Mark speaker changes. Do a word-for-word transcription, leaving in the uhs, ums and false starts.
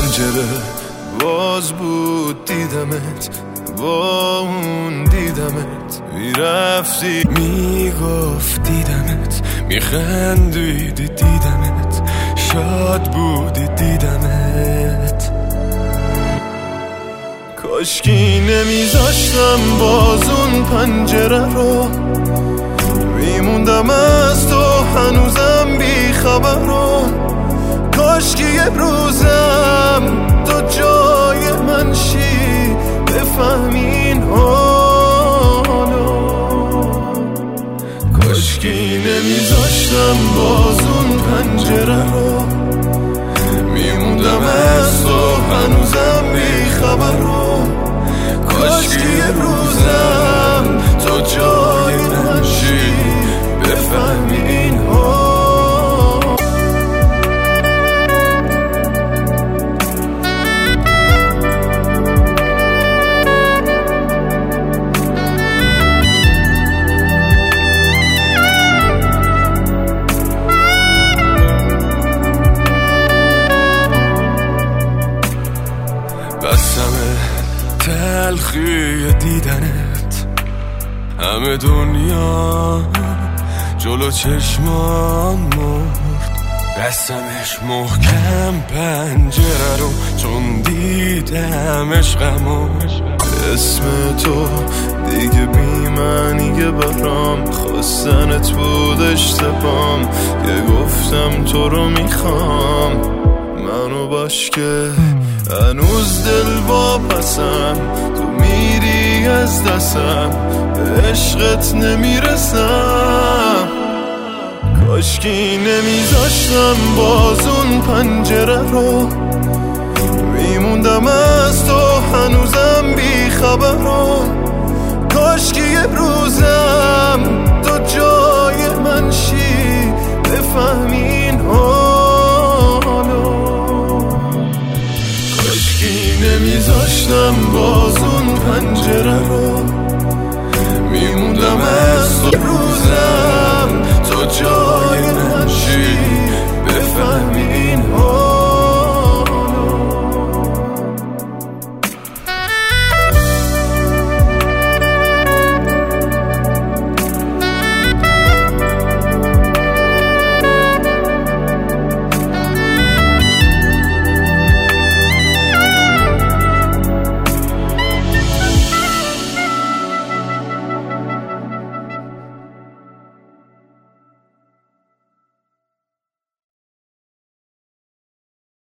Speaker 1: پنجره باز بود دیدمت، با اون دیدمت میرفتی میگفت دیدمت، میخندیدی دیدمت، شاد بودی دیدمت. کاشکی نمیذاشتم باز اون پنجره رو، میموندم از تو هنوزم بی خبر رو. کاشکی یه روزم تو جای من شی، بفهمین حالا. کاشکی نمیذاشتم باز اون پنجره رو، میموندم از تو هنوزم بی خبر رو. کاشکی یه روزم تو جای من شی، بفهمین حالا. بسمه تلخی دیدنت، همه دنیا جلو چشمان مرد. بستمش محکم پنجره رو، چون دیدم عشقمو. اسم تو دیگه بی معنیه برام، خواستنت بود اشتبام که گفتم تو رو میخوام. منو باش که هنوز دل واپسم، تو میری از دستم، به عشقت نمیرسم. کاشکی نمیذاشتم باز اون پنجره رو، میموندم از تو هنوزم بی خبر رو. کاشکی یه روزم تو جای من شی، بفهمین حالا. کاشکی نمیذاشتم باز اون پنجره رو، میموندم از تو